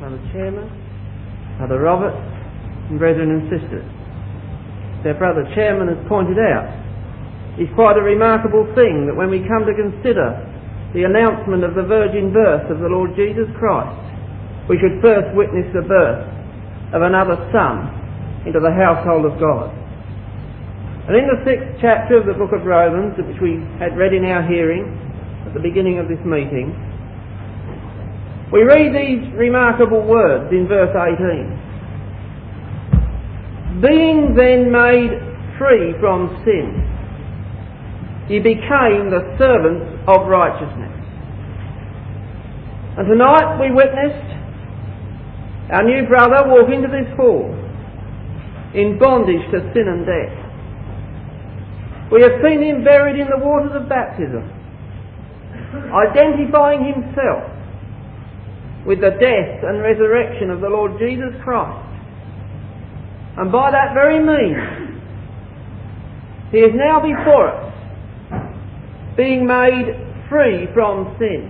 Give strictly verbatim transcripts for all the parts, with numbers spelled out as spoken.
Brother Chairman, Brother Roberts, and brethren and sisters. Their Brother Chairman has pointed out, it's quite a remarkable thing that when we come to consider the announcement of the virgin birth of the Lord Jesus Christ, we should first witness the birth of another son into the household of God. And in the sixth chapter of the book of Romans, which we had read in our hearing at the beginning of this meeting, we read these remarkable words in verse eighteen. Being then made free from sin, he became the servants of righteousness. And tonight we witnessed our new brother walk into this hall in bondage to sin and death. We have seen him buried in the waters of baptism, identifying himself with the death and resurrection of the Lord Jesus Christ. And by that very means, he is now before us, being made free from sin.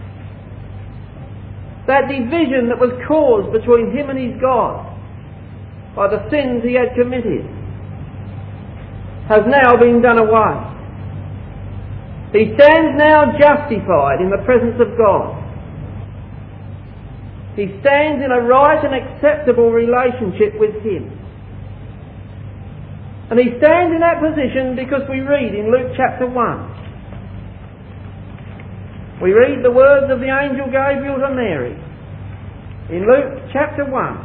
That division that was caused between him and his God by the sins he had committed has now been done away. He stands now justified in the presence of God. He stands in a right and acceptable relationship with him. And he stands in that position because we read in Luke chapter one. We read the words of the angel Gabriel to Mary in Luke chapter one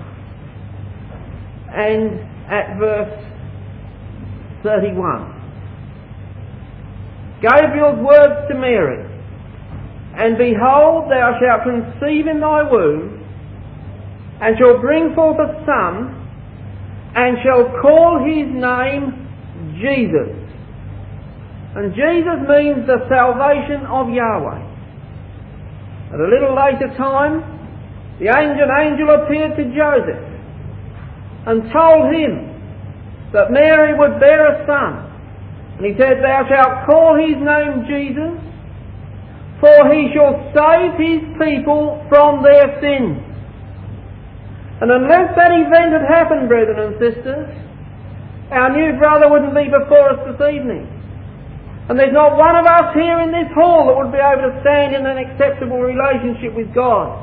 and at verse thirty-one. Gabriel's words to Mary, and behold, thou shalt conceive in thy womb, and shalt bring forth a son, and shall call his name Jesus. And Jesus means the salvation of Yahweh. At a little later time, the angel, angel appeared to Joseph and told him that Mary would bear a son. And he said, thou shalt call his name Jesus, for he shall save his people from their sins. And unless that event had happened, brethren and sisters, our new brother wouldn't be before us this evening. And there's not one of us here in this hall that would be able to stand in an acceptable relationship with God.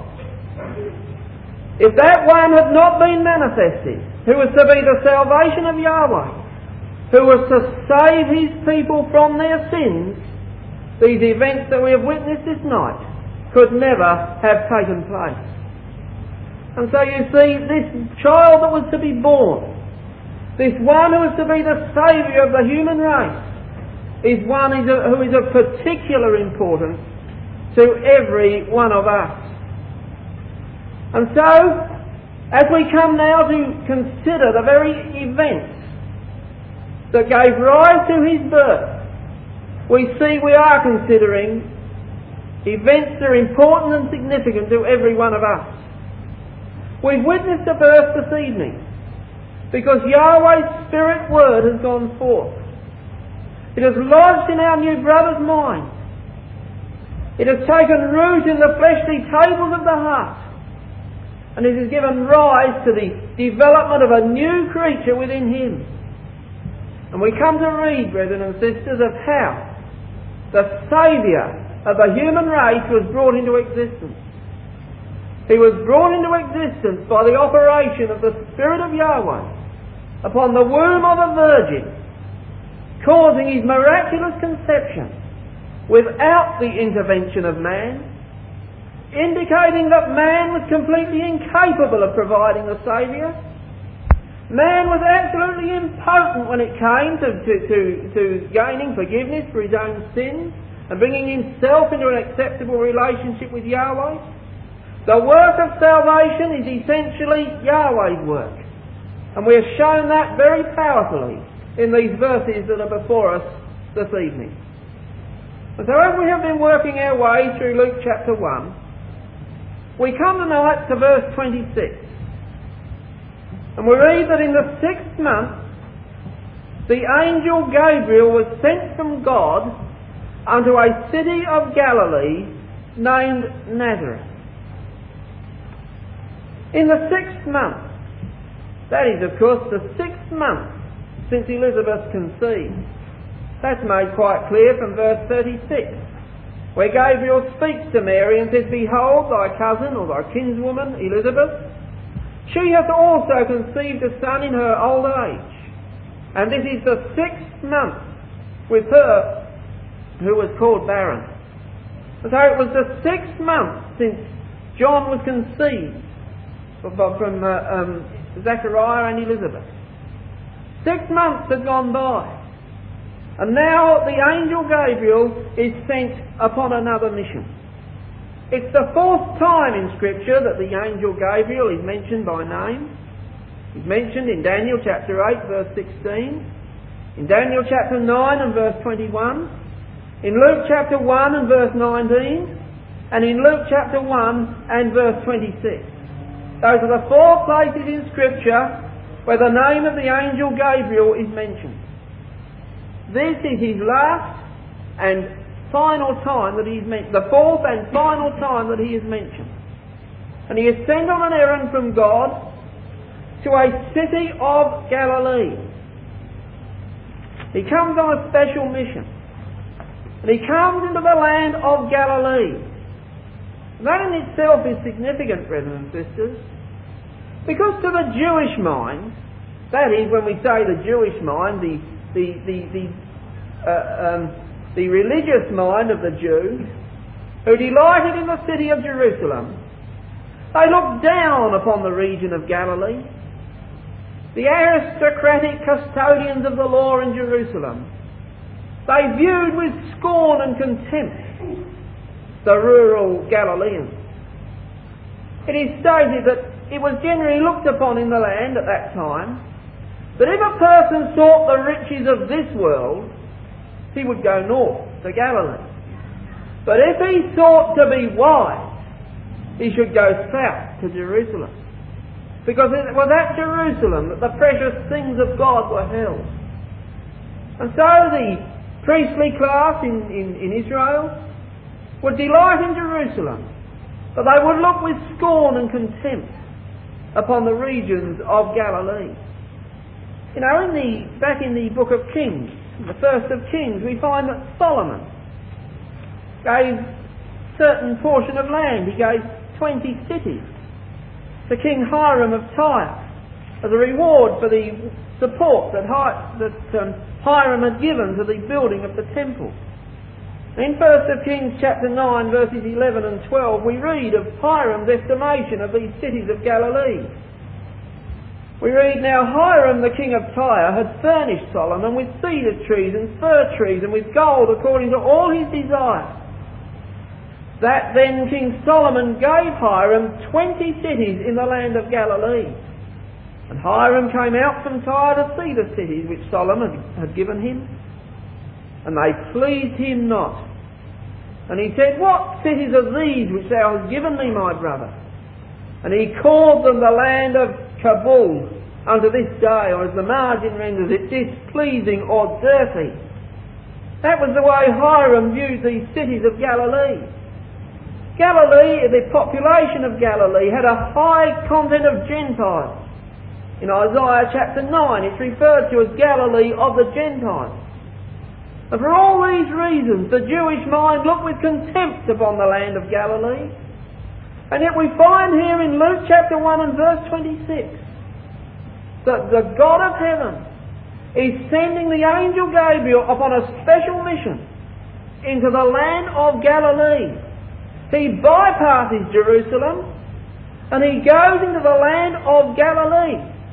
If that one had not been manifested, who was to be the salvation of Yahweh, who was to save his people from their sins, these events that we have witnessed this night could never have taken place. And so you see, this child that was to be born, this one who was to be the saviour of the human race, is one who is of particular importance to every one of us. And so, as we come now to consider the very events that gave rise to his birth, we see we are considering events that are important and significant to every one of us. We've witnessed a birth this evening because Yahweh's Spirit word has gone forth. It has lodged in our new brother's mind. It has taken root in the fleshly tables of the heart. And it has given rise to the development of a new creature within him. And we come to read, brethren and sisters, of how the Saviour of the human race was brought into existence. He was brought into existence by the operation of the Spirit of Yahweh upon the womb of a virgin, causing his miraculous conception without the intervention of man, indicating that man was completely incapable of providing a Saviour. Man was absolutely impotent when it came to, to, to, to gaining forgiveness for his own sins and bringing himself into an acceptable relationship with Yahweh. The work of salvation is essentially Yahweh's work. And we have shown that very powerfully in these verses that are before us this evening. And so as we have been working our way through Luke chapter one, we come tonight to verse twenty-six. And we read that in the sixth month, the angel Gabriel was sent from God unto a city of Galilee named Nazareth, In the sixth month, that is, of course, the sixth month since Elizabeth conceived. That's made quite clear from verse thirty-six, where Gabriel speaks to Mary and says, "Behold, thy cousin," or thy kinswoman, Elizabeth, "she hath also conceived a son in her old age." And this is the sixth month with her who was called barren. So it was the sixth month since John was conceived from uh, um, Zechariah and Elizabeth. Six months had gone by. And now the angel Gabriel is sent upon another mission. It's the fourth time in Scripture that the angel Gabriel is mentioned by name. He's mentioned in Daniel chapter eight verse sixteen, in Daniel chapter nine and verse twenty-one, in Luke chapter one and verse nineteen, and in Luke chapter one and verse twenty-six. Those are the four places in Scripture where the name of the angel Gabriel is mentioned. This is his last and final time that he is mentioned, the fourth and final time that he is mentioned. And he is sent on an errand from God to a city of Galilee. He comes on a special mission. And he comes into the land of Galilee. That in itself is significant, brethren and sisters, because to the Jewish mind, that is, when we say the Jewish mind, the the the the, uh, um, the religious mind of the Jews, who delighted in the city of Jerusalem, they looked down upon the region of Galilee. The aristocratic custodians of the law in Jerusalem, they viewed with scorn and contempt the rural Galileans. It is stated that it was generally looked upon in the land at that time that if a person sought the riches of this world, he would go north to Galilee. But if he sought to be wise, he should go south to Jerusalem. Because it was at Jerusalem that the precious things of God were held. And so the priestly class in, in, in Israel would delight in Jerusalem, but they would look with scorn and contempt upon the regions of Galilee. You know, in the back in the book of Kings, the first of Kings, we find that Solomon gave a certain portion of land. He gave twenty cities to King Hiram of Tyre as a reward for the support that, Hi- that um, Hiram had given to the building of the temple. In first of Kings chapter nine verses eleven and twelve we read of Hiram's estimation of these cities of Galilee. We read, "Now Hiram the king of Tyre had furnished Solomon with cedar trees and fir trees and with gold according to all his desire. That then King Solomon gave Hiram twenty cities in the land of Galilee. And Hiram came out from Tyre to see the cities which Solomon had given him. And they pleased him not. And he said, What cities are these which thou hast given me, my brother? And he called them the land of Kabul unto this day, or as the margin renders it, displeasing or dirty. That was the way Hiram viewed these cities of Galilee. Galilee, the population of Galilee, had a high content of Gentiles. In Isaiah chapter nine, it's referred to as Galilee of the Gentiles. And for all these reasons, the Jewish mind looked with contempt upon the land of Galilee. And yet we find here in Luke chapter one and verse twenty-six that the God of heaven is sending the angel Gabriel upon a special mission into the land of Galilee. He bypasses Jerusalem and he goes into the land of Galilee.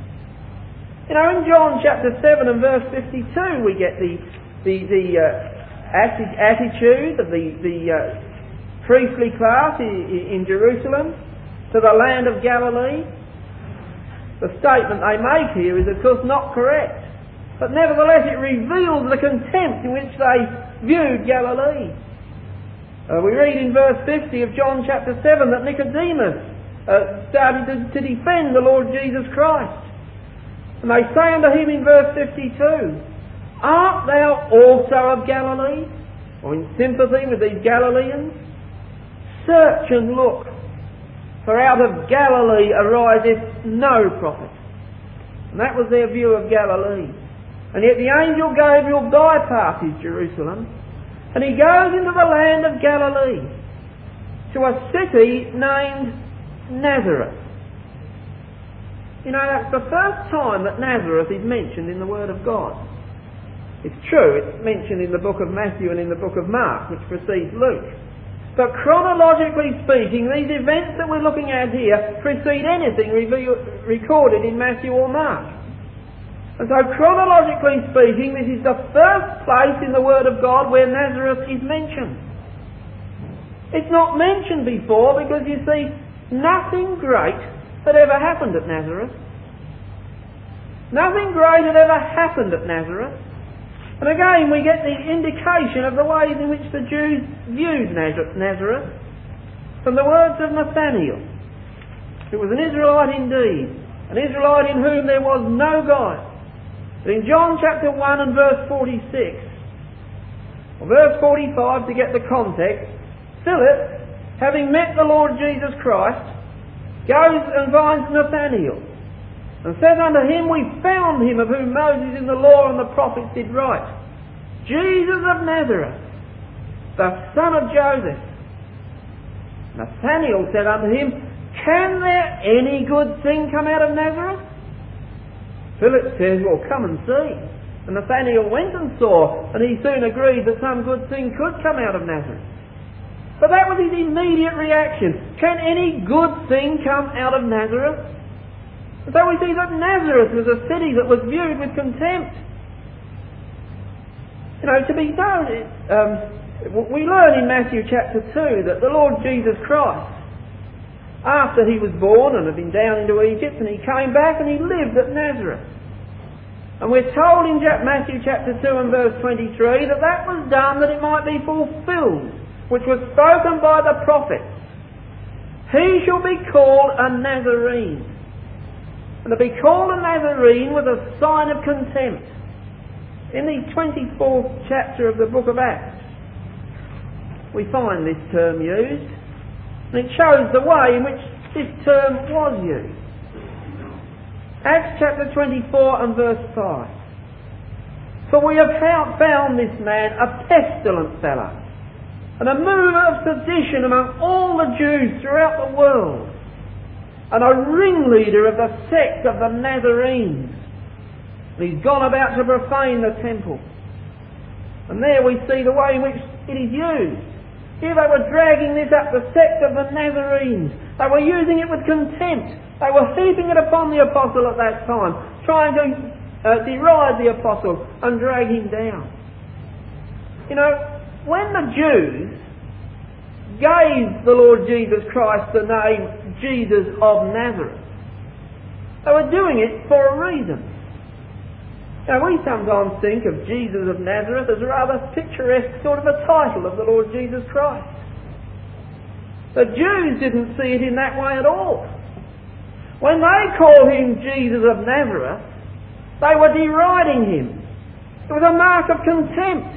You know, in John chapter seven and verse fifty-two we get the the, the uh, attitude of the, the uh, priestly class in, in Jerusalem to the land of Galilee. The statement they make here is of course not correct, but nevertheless it reveals the contempt in which they viewed Galilee. Uh, we read in verse fifty of John chapter seven that Nicodemus uh, started to, to defend the Lord Jesus Christ. And they say unto him in verse fifty-two, Art thou also of Galilee? Or in sympathy with these Galileans? Search and look, For out of Galilee ariseth no prophet. And that was their view of Galilee. And yet the angel Gabriel bypasses Jerusalem, and he goes into the land of Galilee, to a city named Nazareth. You know, that's the first time that Nazareth is mentioned in the Word of God. It's true, it's mentioned in the book of Matthew and in the book of Mark, which precedes Luke. But chronologically speaking, these events that we're looking at here precede anything revealed, recorded in Matthew or Mark. And so chronologically speaking, this is the first place in the Word of God where Nazareth is mentioned. It's not mentioned before because, you see, nothing great had ever happened at Nazareth. Nothing great had ever happened at Nazareth. And again, we get the indication of the ways in which the Jews viewed Nazareth from the words of Nathanael, who was an Israelite indeed, an Israelite in whom there was no guile. But in John chapter one and verse forty-six, or verse forty-five to get the context, Philip, having met the Lord Jesus Christ, goes and finds Nathanael, and says unto him, We found him of whom Moses in the law and the prophets did write, Jesus of Nazareth, the son of Joseph. Nathanael said unto him, Can there any good thing come out of Nazareth? Philip says, Well, come and see. And Nathanael went and saw, and he soon agreed that some good thing could come out of Nazareth. But that was his immediate reaction. Can any good thing come out of Nazareth? And so we see that Nazareth was a city that was viewed with contempt. You know, to be known, um, we learn in Matthew chapter two that the Lord Jesus Christ, after he was born and had been down into Egypt, and he came back and he lived at Nazareth. And we're told in Matthew chapter two and verse twenty-three that that was done that it might be fulfilled, which was spoken by the prophets. He shall be called a Nazarene. And to be called a Nazarene was a sign of contempt. In the twenty-fourth chapter of the book of Acts, we find this term used. And it shows the way in which this term was used. Acts chapter twenty-four and verse five. For we have found this man a pestilent fellow, and a mover of sedition among all the Jews throughout the world, and a ringleader of the sect of the Nazarenes. And he's gone about to profane the temple. And there we see the way in which it is used. Here they were dragging this up, the sect of the Nazarenes. They were using it with contempt. They were heaping it upon the apostle at that time, trying to uh, deride the apostle and drag him down. You know, when the Jews gave the Lord Jesus Christ the name Jesus of Nazareth, they were doing it for a reason. Now, we sometimes think of Jesus of Nazareth as a rather picturesque sort of a title of the Lord Jesus Christ. The Jews didn't see it in that way at all. When they called him Jesus of Nazareth, they were deriding him. It was a mark of contempt.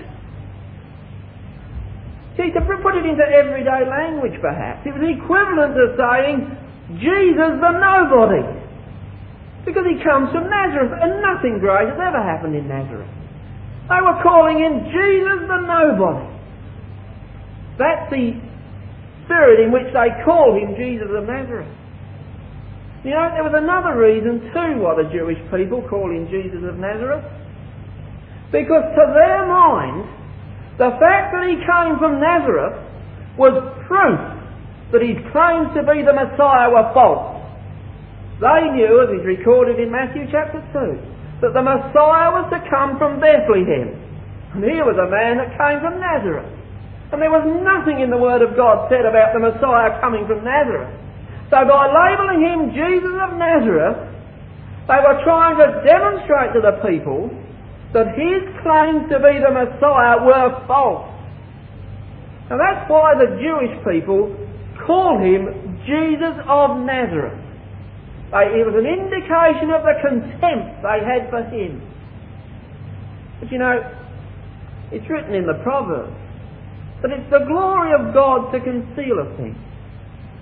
See, to put it into everyday language perhaps, it was equivalent to saying, Jesus the nobody. Because he comes from Nazareth, and nothing great has ever happened in Nazareth. They were calling him Jesus the nobody. That's the spirit in which they called him Jesus of Nazareth. You know, there was another reason too why the Jewish people called him Jesus of Nazareth. Because to their mind, the fact that he came from Nazareth was proof that his claims to be the Messiah were false. They knew, as is recorded in Matthew chapter two, that the Messiah was to come from Bethlehem. And here was a man that came from Nazareth. And there was nothing in the Word of God said about the Messiah coming from Nazareth. So by labelling him Jesus of Nazareth, they were trying to demonstrate to the people that his claims to be the Messiah were false. Now that's why the Jewish people called him Jesus of Nazareth. They, it was an indication of the contempt they had for him. But you know, it's written in the Proverbs that it's the glory of God to conceal a thing.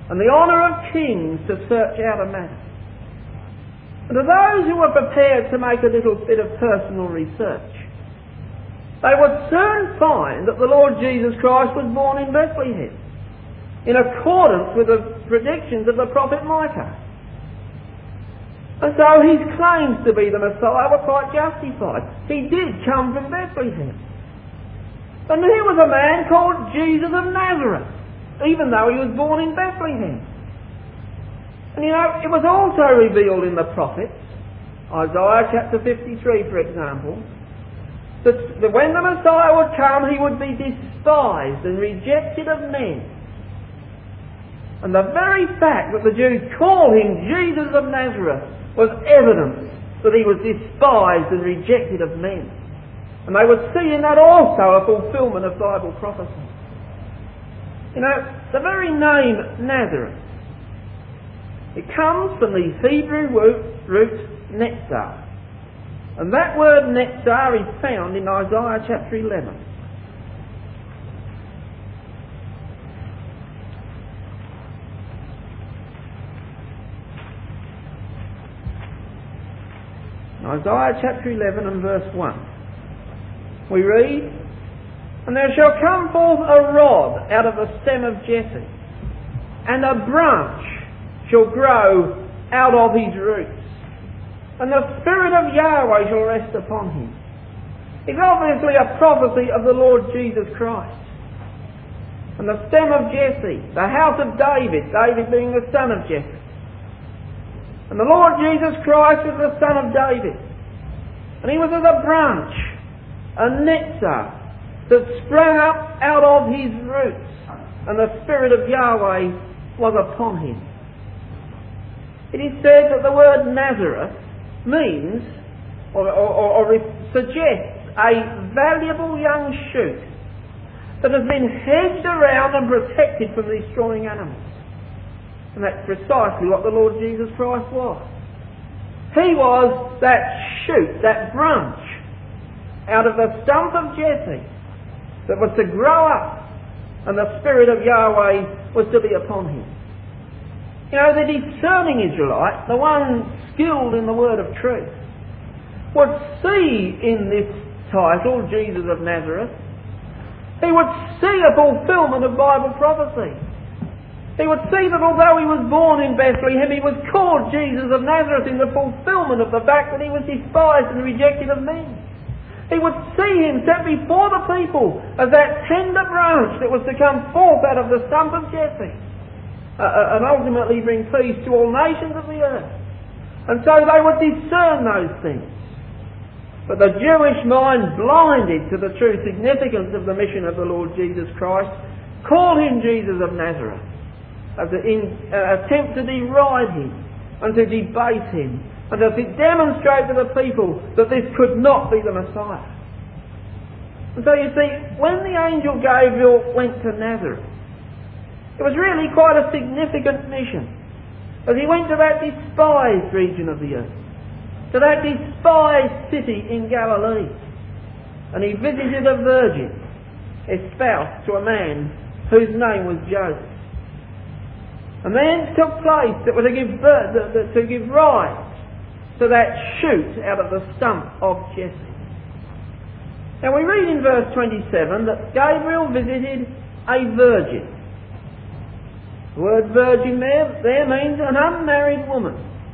and the honour of kings to search out a matter. And to those who were prepared to make a little bit of personal research, they would soon find that the Lord Jesus Christ was born in Bethlehem, in accordance with the predictions of the prophet Micah. And so his claims to be the Messiah were quite justified. He did come from Bethlehem. And here was a man called Jesus of Nazareth, even though he was born in Bethlehem. And you know, it was also revealed in the prophets, Isaiah chapter fifty-three for example, that, that when the Messiah would come, he would be despised and rejected of men. And the very fact that the Jews call him Jesus of Nazareth was evidence that he was despised and rejected of men. And they would see in that also a fulfilment of Bible prophecy. You know, the very name Nazareth, it comes from the Hebrew root, root netzar. And that word netzar is found in Isaiah chapter eleven. Isaiah chapter eleven and verse one. We read, "And there shall come forth a rod out of the stem of Jesse, and a branch shall grow out of his roots, and the Spirit of Yahweh shall rest upon him." It's obviously a prophecy of the Lord Jesus Christ. And the stem of Jesse, the house of David, David being the son of Jesse. And the Lord Jesus Christ was the son of David. And he was as a branch, a netzar, that sprang up out of his roots, and the Spirit of Yahweh was upon him. It is said that the word Nazareth means, or, or, or, or suggests, a valuable young shoot that has been hedged around and protected from destroying animals. And that's precisely what the Lord Jesus Christ was. He was that shoot, that branch, out of the stump of Jesse that was to grow up, and the Spirit of Yahweh was to be upon him. You know, the discerning Israelite, the one skilled in the word of truth, would see in this title, Jesus of Nazareth, he would see a fulfilment of Bible prophecy. He would see that although he was born in Bethlehem, he was called Jesus of Nazareth in the fulfilment of the fact that he was despised and rejected of men. He would see him set before the people as that tender branch that was to come forth out of the stump of Jesse, uh, and ultimately bring peace to all nations of the earth. And so they would discern those things. But the Jewish mind, blinded to the true significance of the mission of the Lord Jesus Christ, called him Jesus of Nazareth, as an uh, attempt to deride him and to debase him and to demonstrate to the people that this could not be the Messiah. And so you see, when the angel Gabriel went to Nazareth, it was really quite a significant mission, as he went to that despised region of the earth, to that despised city in Galilee, and he visited a virgin espoused to a man whose name was Joseph. And then took place that was to give birth, to give rise to that shoot out of the stump of Jesse. Now we read in verse twenty-seven that Gabriel visited a virgin. The word virgin there, there means an unmarried woman.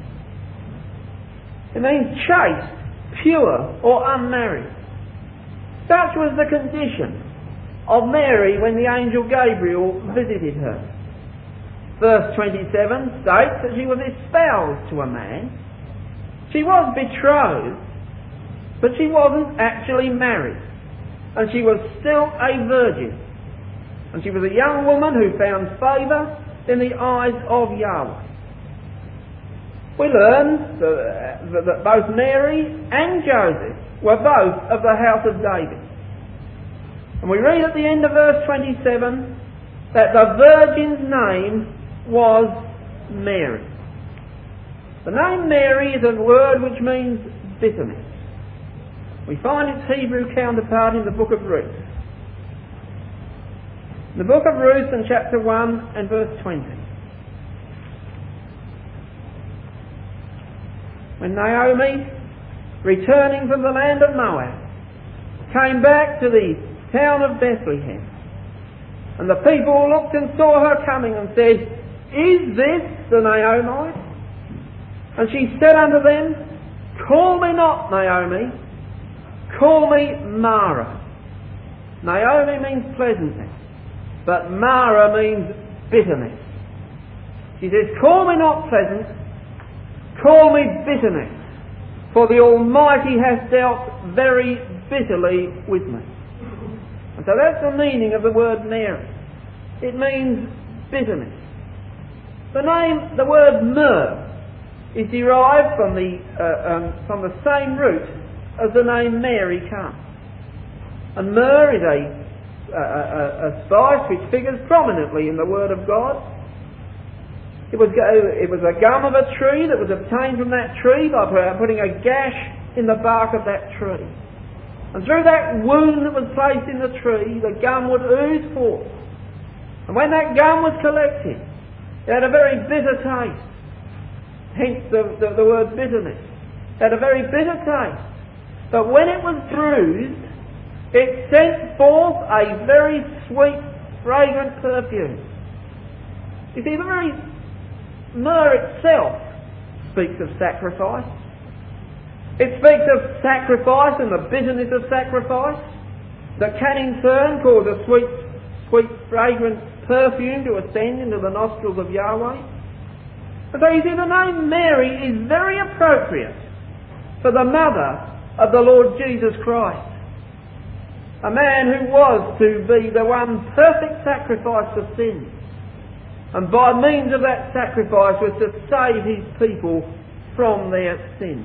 It means chaste, pure, or unmarried. Such was the condition of Mary when the angel Gabriel visited her. Verse twenty-seven states that she was espoused to a man. She was betrothed, but she wasn't actually married. And she was still a virgin. And she was a young woman who found favour in the eyes of Yahweh. We learn that both Mary and Joseph were both of the house of David. And we read at the end of verse twenty-seven that the virgin's name was Mary. The name Mary is a word which means bitterness. We find its Hebrew counterpart in the book of Ruth. In the book of Ruth in chapter one and verse twenty. when Naomi, returning from the land of Moab, came back to the town of Bethlehem. And the people looked and saw her coming and said, "Is this the Naomi?" And she said unto them, "Call me not Naomi, call me Mara." Naomi means pleasantness, but Mara means bitterness. She says, "Call me not pleasant, call me bitterness, for the Almighty hath dealt very bitterly with me." And so that's the meaning of the word Mary. It means bitterness. The name, the word myrrh, is derived from the uh, um, from the same root as the name Mary comes. And myrrh is a, a, a, a spice which figures prominently in the Word of God. It was, it was a gum of a tree that was obtained from that tree by putting a gash in the bark of that tree. And through that wound that was placed in the tree, the gum would ooze forth. And when that gum was collected, it had a very bitter taste. Hence the, the, the word bitterness. It had a very bitter taste. But when it was bruised, it sent forth a very sweet, fragrant perfume. You see, the very myrrh itself speaks of sacrifice. It speaks of sacrifice and the bitterness of sacrifice that can in turn cause a sweet, sweet, fragrant perfume to ascend into the nostrils of Yahweh. And so you see, the name Mary is very appropriate for the mother of the Lord Jesus Christ. A man who was to be the one perfect sacrifice for sin. And by means of that sacrifice was to save his people from their sins.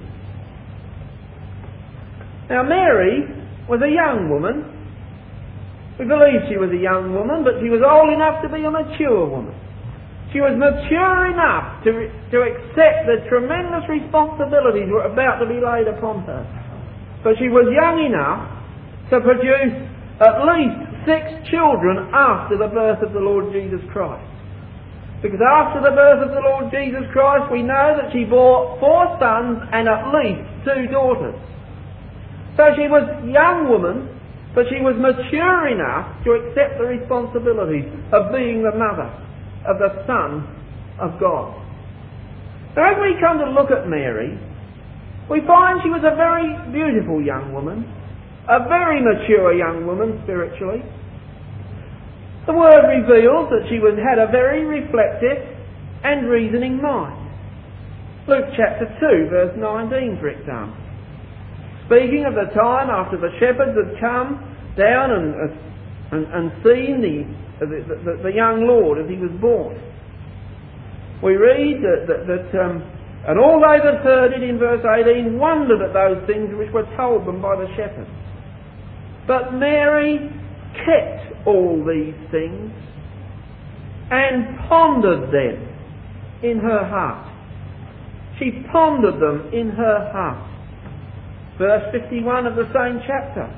Now Mary was a young woman. We believe she was a young woman, but she was old enough to be a mature woman. She was mature enough to, to accept the tremendous responsibilities that were about to be laid upon her. But she was young enough to produce at least six children after the birth of the Lord Jesus Christ. Because after the birth of the Lord Jesus Christ, we know that she bore four sons and at least two daughters. So she was a young woman, but she was mature enough to accept the responsibilities of being the mother of the Son of God. Now as we come to look at Mary, we find she was a very beautiful young woman, a very mature young woman spiritually. The Word reveals that she was, had a very reflective and reasoning mind. Luke chapter two, verse nineteen, for example. Speaking of the time after the shepherds had come down and, and, and seen the, the, the, the young Lord as he was born. We read that, that, that um, and all they that heard it, in verse eighteen, wondered at those things which were told them by the shepherds. But Mary kept all these things and pondered them in her heart. She pondered them in her heart. Verse fifty-one of the same chapter.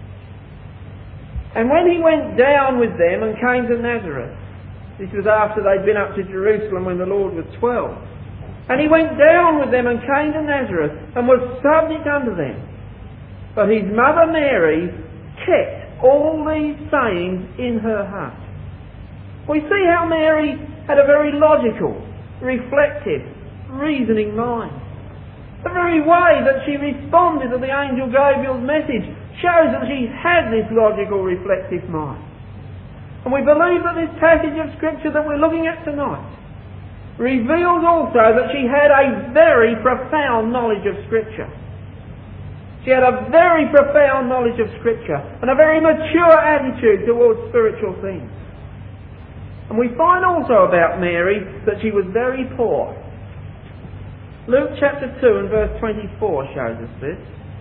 And when he went down with them and came to Nazareth, this was after they'd been up to Jerusalem when the Lord was twelve. And he went down with them and came to Nazareth and was subject unto them. But his mother Mary kept all these sayings in her heart. We see how Mary had a very logical, reflective, reasoning mind. The very way that she responded to the angel Gabriel's message shows that she had this logical, reflective mind. And we believe that this passage of Scripture that we're looking at tonight reveals also that she had a very profound knowledge of Scripture. She had a very profound knowledge of Scripture and a very mature attitude towards spiritual things. And we find also about Mary that she was very poor. Luke chapter two and verse twenty-four shows us this.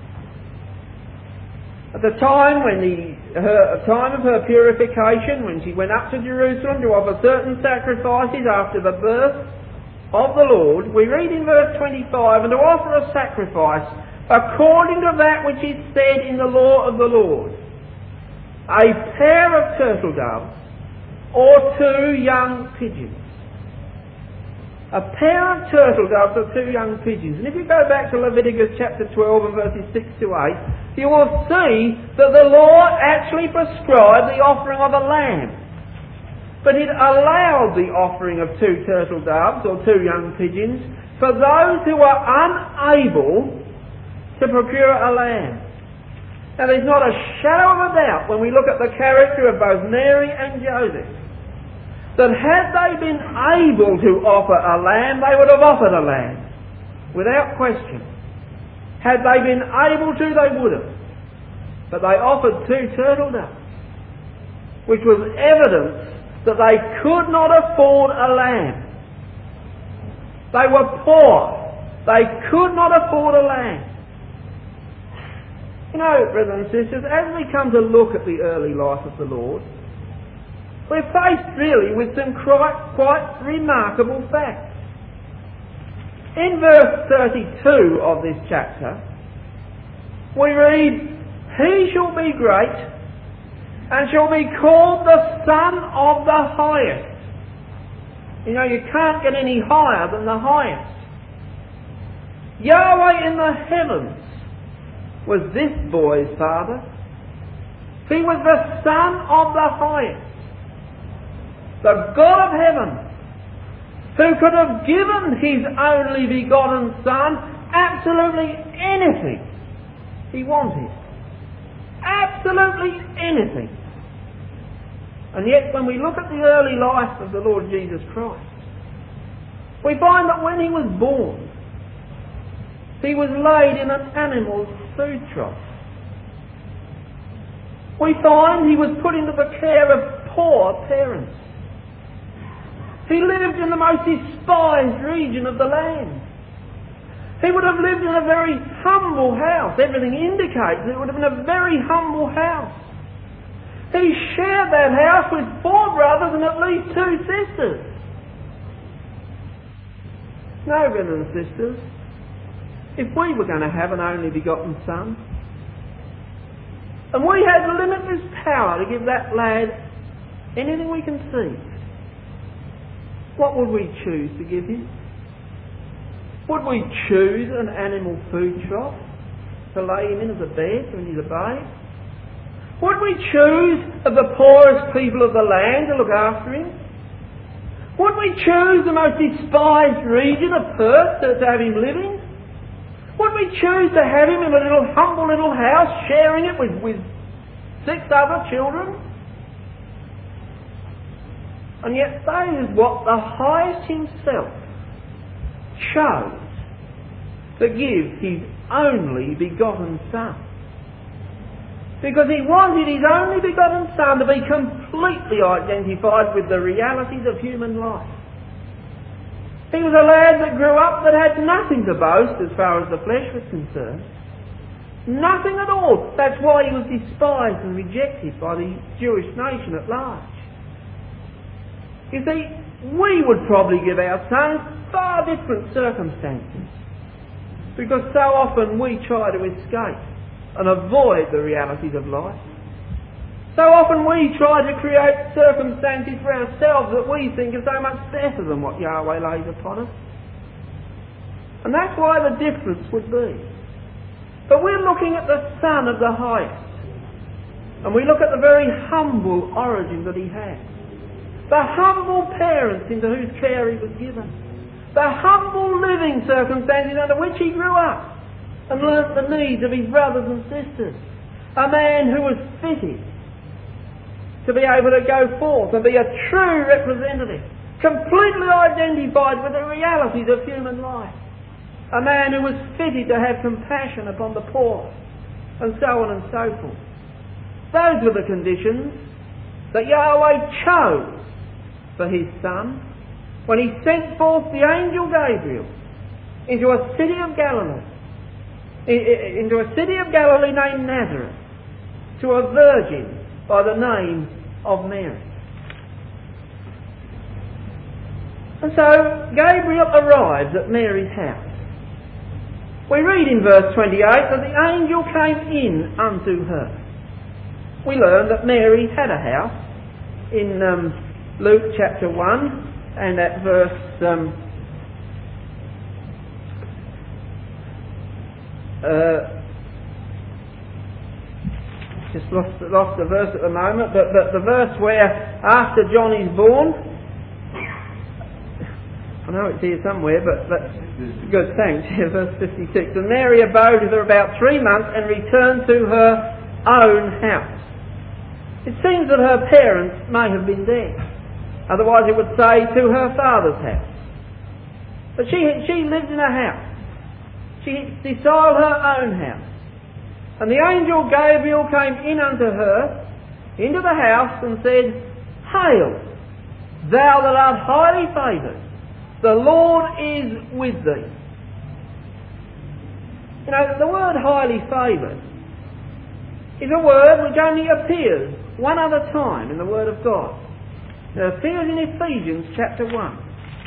At the time when the her, time of her purification, when she went up to Jerusalem to offer certain sacrifices after the birth of the Lord, we read in verse twenty-five, and to offer a sacrifice according to that which is said in the law of the Lord, a pair of turtle doves or two young pigeons. a pair of turtle doves or two young pigeons. And if you go back to Leviticus chapter twelve and verses six to eight, you will see that the law actually prescribed the offering of a lamb. But it allowed the offering of two turtle doves or two young pigeons for those who were unable to procure a lamb. Now there's not a shadow of a doubt when we look at the character of both Mary and Joseph that had they been able to offer a lamb, they would have offered a lamb, without question. Had they been able to, they would have. But they offered two turtle doves, which was evidence that they could not afford a lamb. They were poor. They could not afford a lamb. You know, brothers and sisters, as we come to look at the early life of the Lord, we're faced really with some quite, quite remarkable facts. In verse thirty-two of this chapter, we read, "He shall be great, and shall be called the Son of the Highest." You know, you can't get any higher than the highest. Yahweh in the heavens was this boy's father. He was the Son of the Highest. The God of heaven, who could have given his only begotten Son absolutely anything he wanted. Absolutely anything. And yet when we look at the early life of the Lord Jesus Christ, we find that when he was born, he was laid in an animal's food trough. We find he was put into the care of poor parents. He lived in the most despised region of the land. He would have lived in a very humble house. Everything indicates it would have been a very humble house. He shared that house with four brothers and at least two sisters. No, brothers and sisters, if we were going to have an only begotten son, and we had limitless power to give that lad anything we can see, what would we choose to give him? Would we choose an animal food trough to lay him in as a bed when he's a babe? Would we choose of the poorest people of the land to look after him? Would we choose the most despised region of Perth to, to have him living? Would we choose to have him in a little humble little house sharing it with, with six other children? And yet that is what the Highest himself chose to give his only begotten Son. Because he wanted his only begotten Son to be completely identified with the realities of human life. He was a lad that grew up that had nothing to boast as far as the flesh was concerned. Nothing at all. That's why he was despised and rejected by the Jewish nation at large. You see, we would probably give our sons far different circumstances, because so often we try to escape and avoid the realities of life. So often we try to create circumstances for ourselves that we think are so much better than what Yahweh lays upon us. And that's why the difference would be. But we're looking at the Son of the Highest, and we look at the very humble origin that he had. The humble parents into whose care he was given. The humble living circumstances under which he grew up and learnt the needs of his brothers and sisters. A man who was fitted to be able to go forth and be a true representative, completely identified with the realities of human life. A man who was fitted to have compassion upon the poor, and so on and so forth. Those were the conditions that Yahweh chose for his Son when he sent forth the angel Gabriel into a city of Galilee, into a city of Galilee named Nazareth, to a virgin by the name of Mary. And so Gabriel arrives at Mary's house. We read in verse twenty-eight that the angel came in unto her. We learn that Mary had a house in um, Luke chapter one and at verse um, Uh, just lost, lost the verse at the moment, but, but the verse where after John is born, I know it's here somewhere, but, but good, thanks, yeah, verse fifty-six. And Mary abode with her about three months and returned to her own house. It seems that her parents may have been there. Otherwise it would say to her father's house. But she, she lived in a house. She desired her own house. And the angel Gabriel came in unto her, into the house, and said, Hail, thou that art highly favoured, the Lord is with thee. You know, the word highly favoured is a word which only appears one other time in the Word of God. It appears in Ephesians chapter one.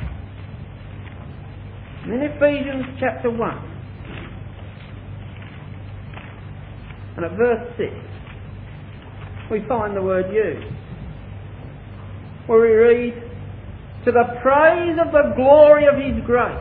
In Ephesians chapter one. And at verse six, we find the word used, where we read, To the praise of the glory of His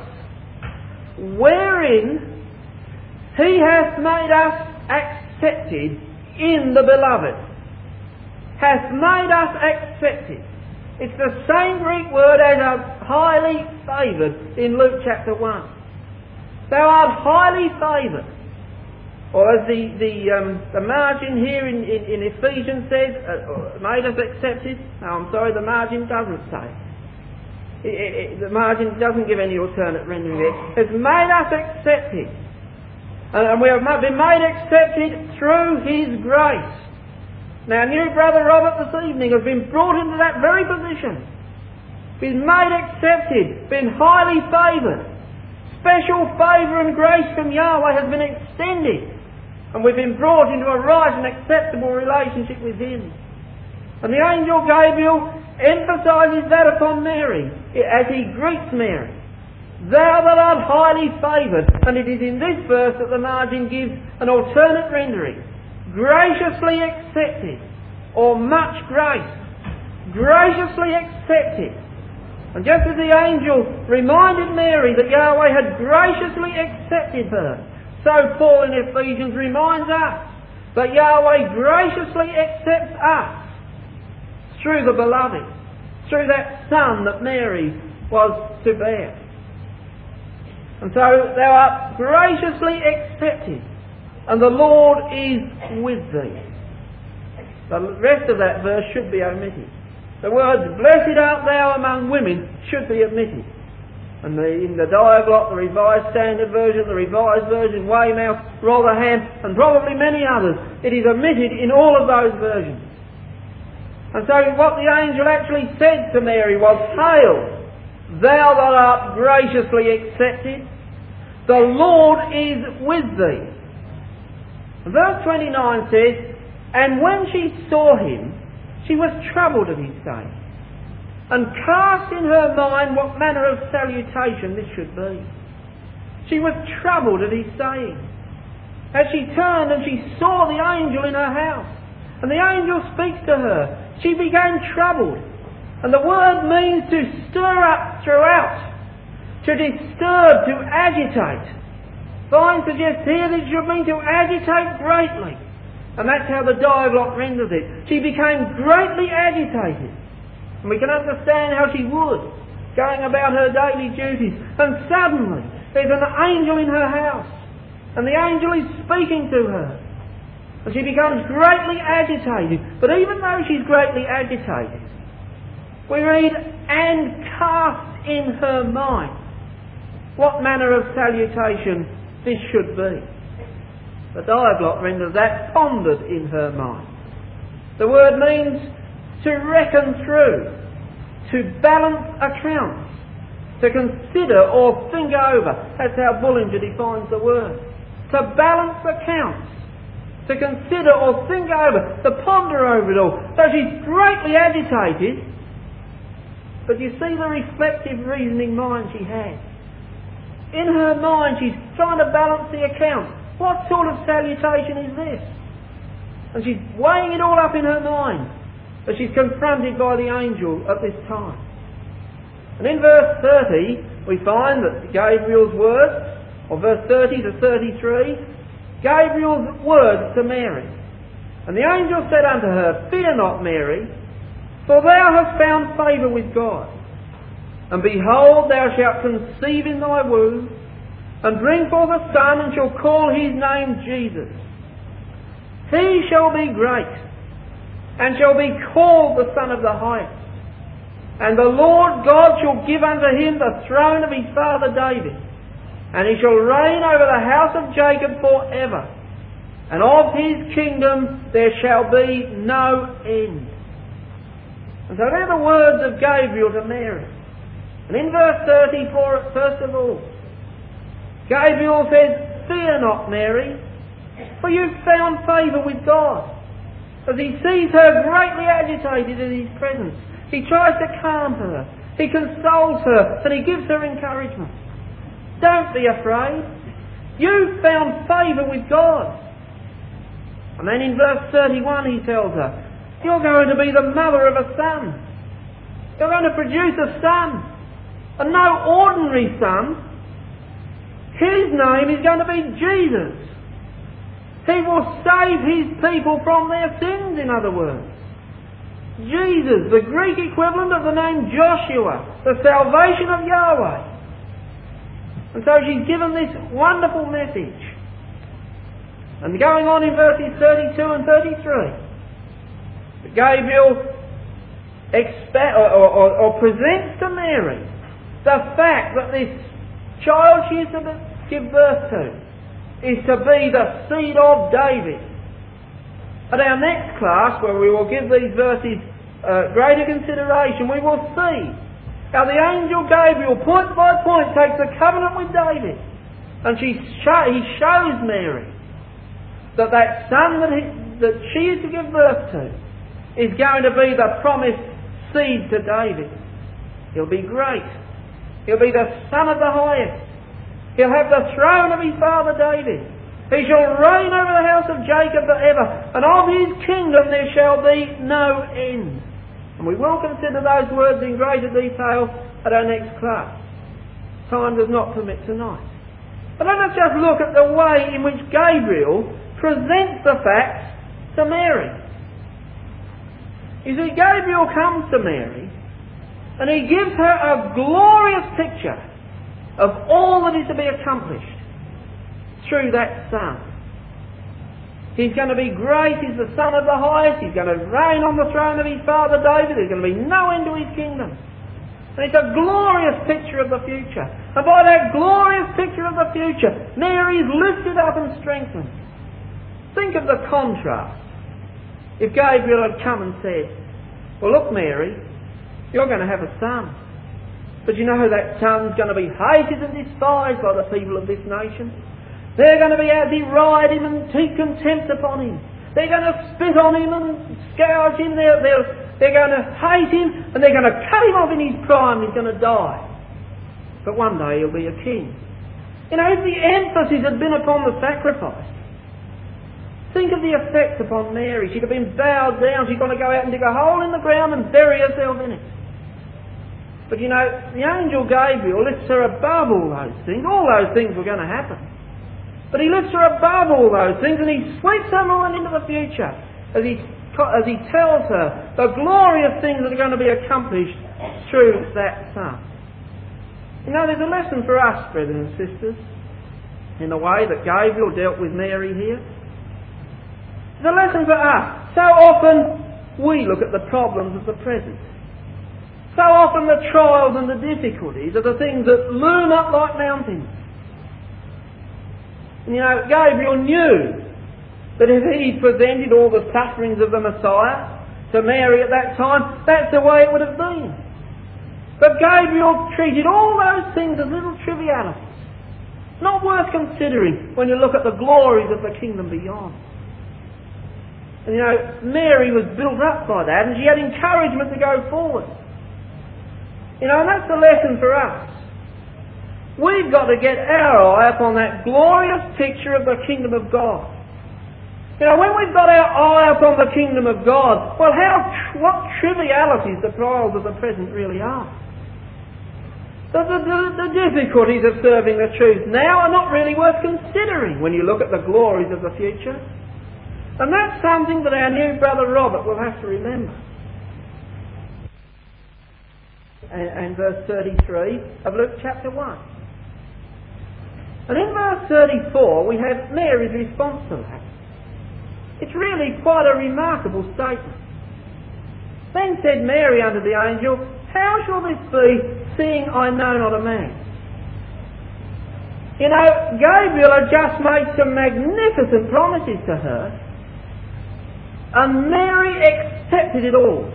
grace, wherein He hath made us accepted in the Beloved. Hath made us accepted. It's the same Greek word as a highly favoured in Luke chapter one. Thou art highly favoured. Or as the the, um, the margin here in, in, in Ephesians says, uh, made us accepted. No, I'm sorry, the margin doesn't say. It, it, it, the margin doesn't give any alternate rendering there. It's made us accepted. And, and we have been made accepted through His grace. Now, new brother Robert this evening has been brought into that very position. Been made accepted, been highly favoured. Special favour and grace from Yahweh has been extended. And we've been brought into a right and acceptable relationship with Him. And the angel Gabriel emphasises that upon Mary as he greets Mary. Thou that art highly favoured. And it is in this verse that the margin gives an alternate rendering. Graciously accepted, or much grace. Graciously accepted. And just as the angel reminded Mary that Yahweh had graciously accepted her, so Paul in Ephesians reminds us that Yahweh graciously accepts us through the Beloved, through that Son that Mary was to bear. And so thou art graciously accepted, and the Lord is with thee. The rest of that verse should be omitted. The words, blessed art thou among women, should be omitted. And the, in the Diaglott, the Revised Standard Version, the Revised Version, Weymouth, Rotherham, and probably many others, it is omitted in all of those versions. And so what the angel actually said to Mary was, Hail, thou that art graciously accepted, the Lord is with thee. Verse twenty-nine says, And when she saw him, she was troubled at his saying, and cast in her mind what manner of salutation this should be. She was troubled at his saying. As she turned and she saw the angel in her house, and the angel speaks to her, she became troubled. And the word means to stir up throughout, to disturb, to agitate. Vine suggests here that it should mean to agitate greatly. And that's how the Diaglott renders it. She became greatly agitated. And we can understand how she would, going about her daily duties. And suddenly, there's an angel in her house. And the angel is speaking to her. And she becomes greatly agitated. But even though she's greatly agitated, we read, and cast in her mind what manner of salutation this should be. The Diaglott renders that pondered in her mind. The word means to reckon through, to balance accounts, to consider or think over. That's how Bullinger defines the word. To balance accounts, to consider or think over, to ponder over it all. So she's greatly agitated, but you see the reflective reasoning mind she has. In her mind she's trying to balance the account. What sort of salutation is this? And she's weighing it all up in her mind as she's confronted by the angel at this time. And in verse thirty we find that Gabriel's words, or verse thirty to thirty-three, Gabriel's words to Mary. And the angel said unto her, Fear not, Mary, for thou hast found favour with God. And behold, thou shalt conceive in thy womb, and bring forth a son, and shall call his name Jesus. He shall be great, and shall be called the Son of the Highest. And the Lord God shall give unto him the throne of his father David, and he shall reign over the house of Jacob for ever, and of his kingdom there shall be no end. And so they're the words of Gabriel to Mary. And in verse thirty-four, first of all, Gabriel says, Fear not, Mary, for you've found favour with God. As he sees her greatly agitated in his presence, he tries to calm her, he consoles her, and he gives her encouragement. Don't be afraid. You've found favour with God. And then in verse thirty-one he tells her, You're going to be the mother of a son. You're going to produce a son. And no ordinary son. His name is going to be Jesus. He will save his people from their sins, in other words. Jesus, the Greek equivalent of the name Joshua, the salvation of Yahweh. And so she's given this wonderful message. And going on in verses thirty-two and thirty-three, Gabriel expe- or, or, or presents to Mary the fact that this child she is to give birth to is to be the seed of David. At our next class, where we will give these verses uh, greater consideration, we will see how the angel Gabriel, point by point, takes the covenant with David, and she sh- he shows Mary that that son that, he, that she is to give birth to is going to be the promised seed to David. He'll be great. He'll be the Son of the Highest. He'll have the throne of his father David. He shall reign over the house of Jacob forever, and of his kingdom there shall be no end. And we will consider those words in greater detail at our next class. Time does not permit tonight. But let us just look at the way in which Gabriel presents the facts to Mary. You see, Gabriel comes to Mary and he gives her a glorious picture of all that is to be accomplished through that son. He's going to be great, he's the Son of the Highest, he's going to reign on the throne of his father David, there's going to be no end to his kingdom. And it's a glorious picture of the future. And by that glorious picture of the future, Mary is lifted up and strengthened. Think of the contrast. If Gabriel had come and said, Well, look, Mary, you're going to have a son. But you know that son's going to be hated and despised by the people of this nation. They're going to be out deride him and take contempt upon him. They're going to spit on him and scourge him. They're, they're, they're going to hate him and they're going to cut him off in his prime. He's going to die. But one day he'll be a king. You know, if the emphasis had been upon the sacrifice, think of the effect upon Mary. She'd have been bowed down. She's going to go out and dig a hole in the ground and bury herself in it. But you know, the angel Gabriel lifts her above all those things. All those things were going to happen. But he lifts her above all those things and he sweeps her mind into the future as he, as he tells her the glorious things that are going to be accomplished through that son. You know, there's a lesson for us, brothers and sisters, in the way that Gabriel dealt with Mary here. There's a lesson for us. So often we look at the problems of the present. So often the trials and the difficulties are the things that loom up like mountains. And you know, Gabriel knew that if he presented all the sufferings of the Messiah to Mary at that time, that's the way it would have been. But Gabriel treated all those things as little trivialities, not worth considering when you look at the glories of the kingdom beyond. And you know, Mary was built up by that and she had encouragement to go forward. You know, and that's the lesson for us. We've got to get our eye upon that glorious picture of the kingdom of God. You know, when we've got our eye upon the kingdom of God, well, how what trivialities the trials of the present really are. The, the, the, the difficulties of serving the truth now are not really worth considering when you look at the glories of the future. And that's something that our new brother Robert will have to remember. And, and verse thirty-three of Luke chapter one. And in verse thirty-four we have Mary's response to that. It's really quite a remarkable statement. Then said Mary unto the angel, How shall this be, seeing I know not a man? You know, Gabriel had just made some magnificent promises to her, and Mary accepted it all.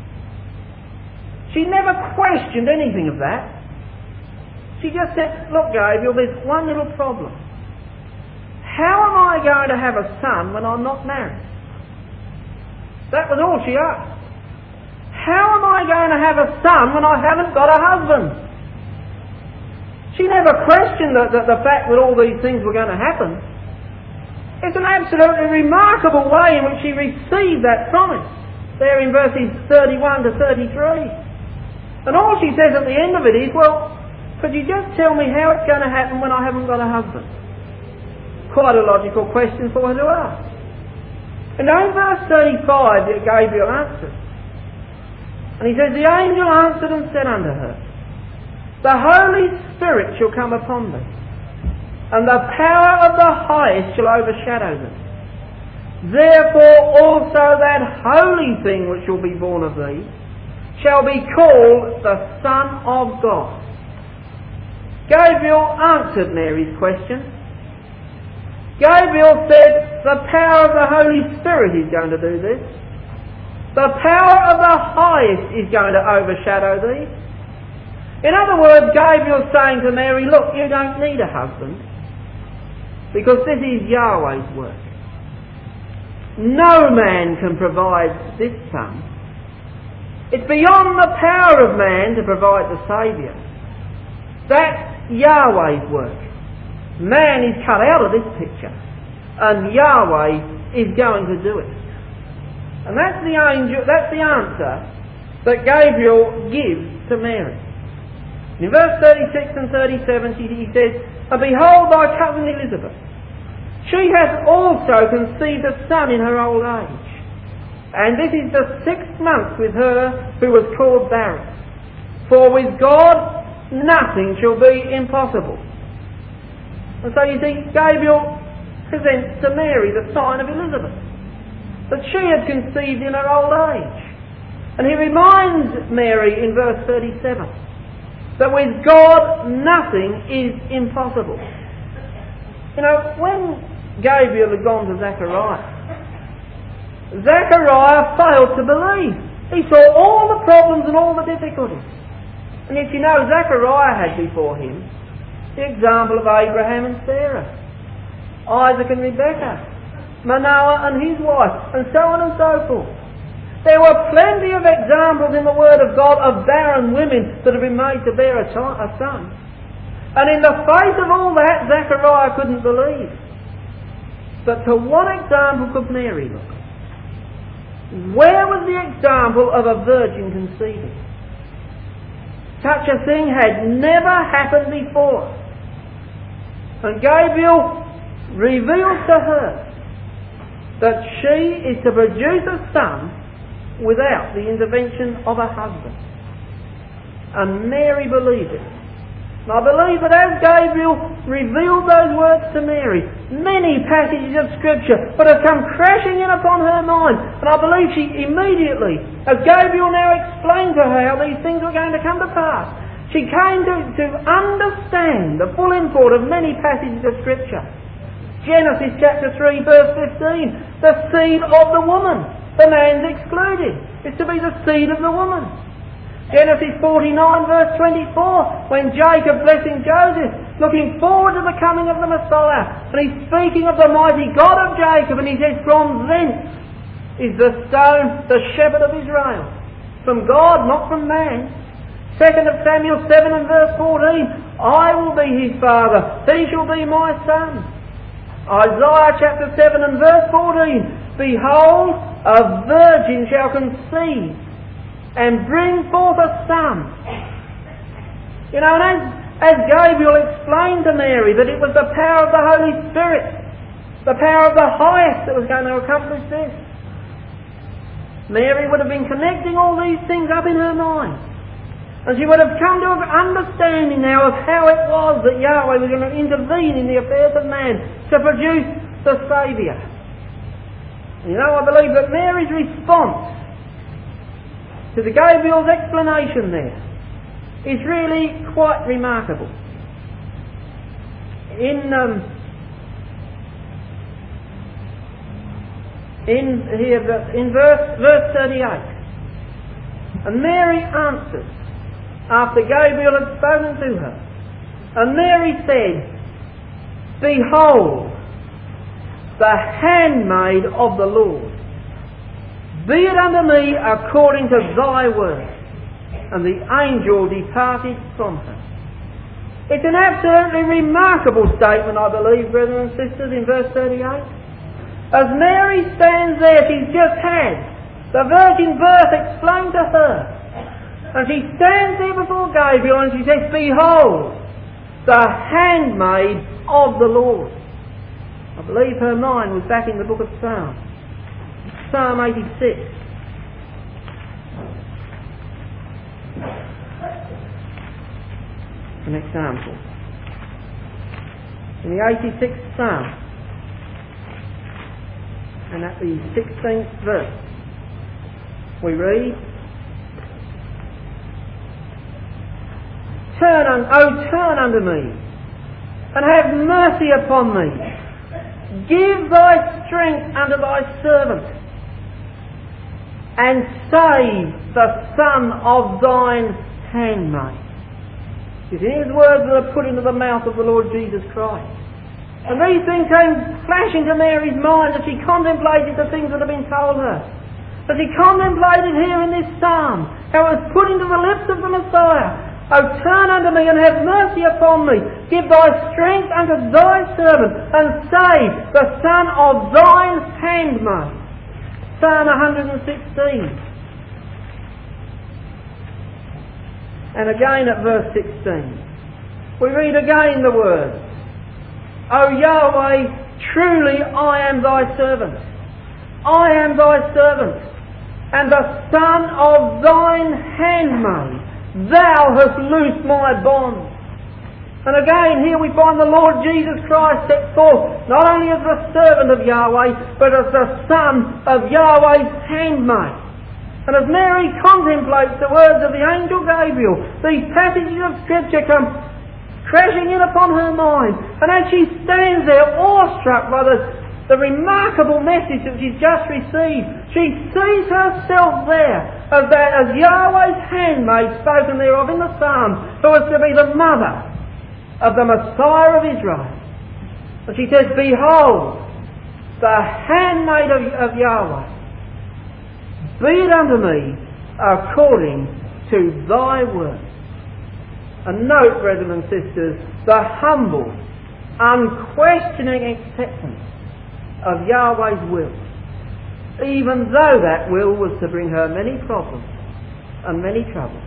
She never questioned anything of that. She just said, Look, Gabriel, there's one little problem. How am I going to have a son when I'm not married? That was all she asked. How am I going to have a son when I haven't got a husband? She never questioned the, the, the fact that all these things were going to happen. It's an absolutely remarkable way in which she received that promise. There in verses thirty-one to thirty-three. And all she says at the end of it is, well, could you just tell me how it's going to happen when I haven't got a husband? Quite a logical question for her to ask. And in verse thirty-five, Gabriel answered. And he says, The angel answered and said unto her, The Holy Spirit shall come upon thee, and the power of the highest shall overshadow thee. Therefore also that holy thing which shall be born of thee shall be called the Son of God. Gabriel answered Mary's question. Gabriel said, The power of the Holy Spirit is going to do this. The power of the highest is going to overshadow thee. In other words, Gabriel's saying to Mary, look, you don't need a husband, because this is Yahweh's work. No man can provide this son. It's beyond the power of man to provide the Saviour. That's Yahweh's work. Man is cut out of this picture, and Yahweh is going to do it. And that's the angel, that's the answer that Gabriel gives to Mary. In verse thirty-six and thirty-seven he says, And behold thy cousin Elizabeth, she hath also conceived a son in her old age. And this is the sixth month with her who was called barren. For with God nothing shall be impossible. And so you see, Gabriel presents to Mary the sign of Elizabeth, that she had conceived in her old age. And he reminds Mary in verse thirty-seven that with God nothing is impossible. You know, when Gabriel had gone to Zechariah, Zechariah failed to believe. He saw all the problems and all the difficulties. And yet you know, Zechariah had before him the example of Abraham and Sarah, Isaac and Rebekah, Manoah and his wife, and so on and so forth. There were plenty of examples in the Word of God of barren women that have been made to bear a, t- a son. And in the face of all that, Zechariah couldn't believe. But to what example could Mary look? Where was the example of a virgin conceiving? Such a thing had never happened before. And Gabriel reveals to her that she is to produce a son without the intervention of a husband. And Mary believed it. And I believe that as Gabriel revealed those words to Mary, many passages of Scripture would have come crashing in upon her mind. And I believe she immediately, as Gabriel now explained to her how these things were going to come to pass, she came to, to understand the full import of many passages of Scripture. Genesis chapter three verse fifteen, the seed of the woman. The man's excluded. It's to be the seed of the woman. Genesis forty-nine verse twenty-four, when Jacob blessing Joseph, looking forward to the coming of the Messiah, and he's speaking of the mighty God of Jacob, and he says, from thence is the stone, the shepherd of Israel. From God, not from man. Second of Samuel seven and verse fourteen, I will be his father, he shall be my son. Isaiah chapter seven and verse fourteen, behold, a virgin shall conceive and bring forth a son, You know, and as, as Gabriel explained to Mary that it was the power of the Holy Spirit, the power of the highest that was going to accomplish this, Mary would have been connecting all these things up in her mind. And she would have come to an understanding now of how it was that Yahweh was going to intervene in the affairs of man to produce the Saviour. You know, I believe that Mary's response to the Gabriel's explanation there is really quite remarkable. In um, in here in verse verse thirty-eight, and Mary answered after Gabriel had spoken to her, and Mary said, "Behold, the handmaid of the Lord, be it unto me according to thy word." And the angel departed from her. It's an absolutely remarkable statement, I believe, brethren and sisters, in verse thirty-eight. As Mary stands there, she's just had the virgin birth explained to her. And she stands there before Gabriel and she says, "Behold, the handmaid of the Lord." I believe her mind was back in the book of Psalms. Psalm eighty-six. An example. In the eighty-sixth Psalm, and at the sixteenth verse, we read, "Turn, un- oh, turn unto me, and have mercy upon me. Give thy strength unto thy servant, and save the son of thine handmaid." You see, these words that are put into the mouth of the Lord Jesus Christ. And these things came flashing to Mary's mind as she contemplated the things that have been told her. As she contemplated here in this psalm, how it was put into the lips of the Messiah. "O turn unto me and have mercy upon me. Give thy strength unto thy servant, and save the son of thine handmaid." Psalm one sixteen. And again at verse sixteen, we read again the words, "O Yahweh, truly I am thy servant. I am thy servant, and the son of thine handmaid. Thou hast loosed my bonds." And again here we find the Lord Jesus Christ set forth not only as the servant of Yahweh, but as the son of Yahweh's handmaid. And as Mary contemplates the words of the angel Gabriel, these passages of Scripture come crashing in upon her mind. And as she stands there awestruck by the, the remarkable message that she's just received, she sees herself there as, that, as Yahweh's handmaid spoken thereof in the Psalm, who was to be the mother of the Messiah of Israel. And she says, "Behold, the handmaid of, of Yahweh. Be it unto me according to thy word." And note, brethren and sisters, the humble, unquestioning acceptance of Yahweh's will, even though that will was to bring her many problems and many troubles.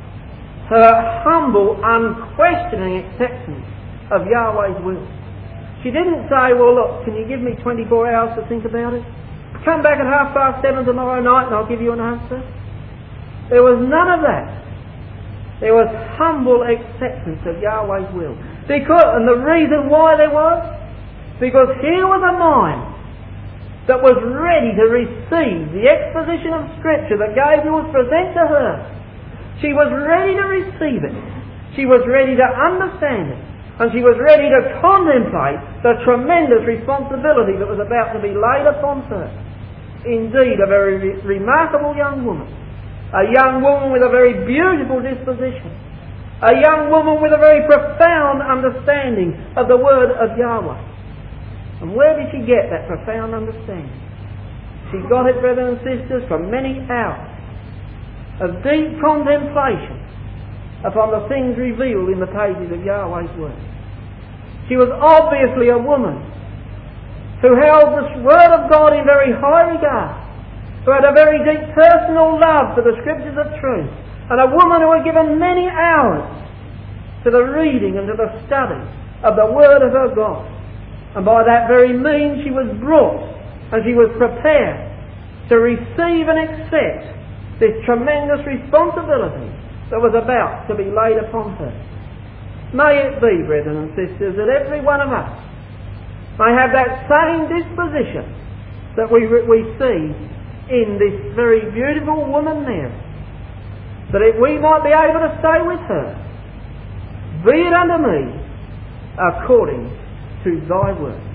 Her humble, unquestioning acceptance of Yahweh's will. She didn't say, "Well, look, can you give me twenty-four hours to think about it? Come back at half past seven tomorrow night and I'll give you an answer." There was none of that. There was humble acceptance of Yahweh's will. Because, and the reason why there was, because here was a mind that was ready to receive the exposition of Scripture that Gabriel was present to her. She was ready to receive it. She was ready to understand it. And she was ready to contemplate the tremendous responsibility that was about to be laid upon her. Indeed, a very re- remarkable young woman. A young woman with a very beautiful disposition. A young woman with a very profound understanding of the word of Yahweh. And where did she get that profound understanding? She got it, brethren and sisters, from many hours of deep contemplation upon the things revealed in the pages of Yahweh's word. She was obviously a woman who held the word of God in very high regard, who had a very deep personal love for the Scriptures of truth, and a woman who had given many hours to the reading and to the study of the Word of her God. And by that very means she was brought and she was prepared to receive and accept this tremendous responsibility that was about to be laid upon her. May it be, brethren and sisters, that every one of us may have that same disposition that we, we see in this very beautiful woman Mary, that if we might be able to say with her, "Be it unto me according to thy word."